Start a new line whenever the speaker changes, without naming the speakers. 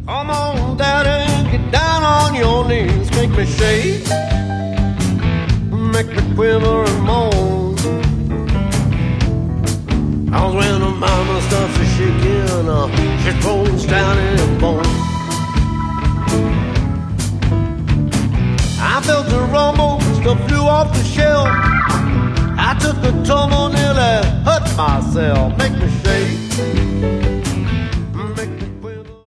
Come on, daddy, get down on your knees, make me shake, make me quiver and moan. Cause when the mama starts to shaking, she throws down in her bone. I felt the rumble, stuff flew off the shelf. I took a tumble, nearly hurt myself.